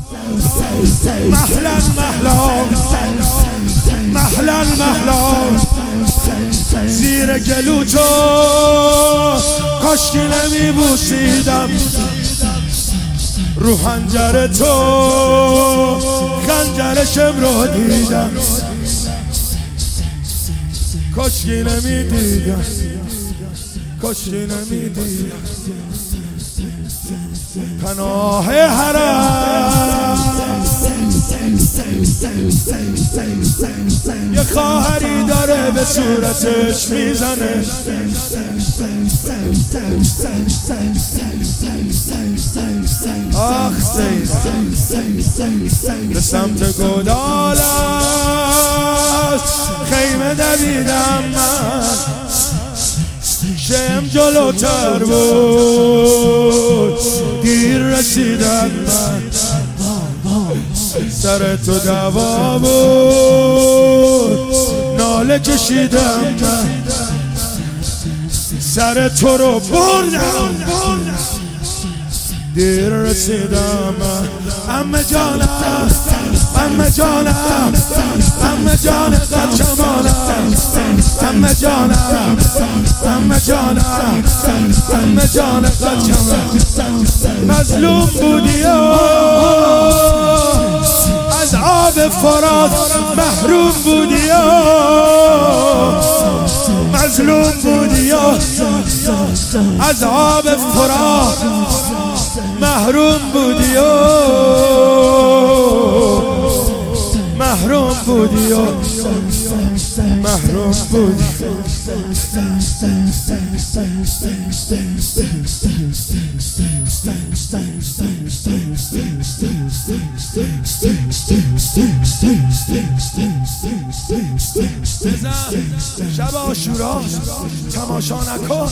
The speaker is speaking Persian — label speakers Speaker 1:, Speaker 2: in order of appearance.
Speaker 1: محلا محلا زیر گلو تو کاشکی نمی بوسیدم، رو خنجر تو خنجر شم رو دیدم، کاشکی نمی دیدم، کاشکی نمی دیدم. پناه حرم یه خواهری داره به صورتش میزنه، آخ سید به سمت گودال است خیمه دویدم من، شم جلوتر بود دیر رسیدم من، سر تو دوا بود ناله کشیدم من، سر تو رو بردم دیر رسیدم من. عمه جانم عمه جانم عمه جان قد جمالم، عمه جانم عمه جانم عمه جان قد جمالم. مظلوم بودی از آب فرات، محروم بودی مظلوم بودی از آب فرات، محروم بودی محروم بودی محروم بودی. شب عاشورا تماشا نکن،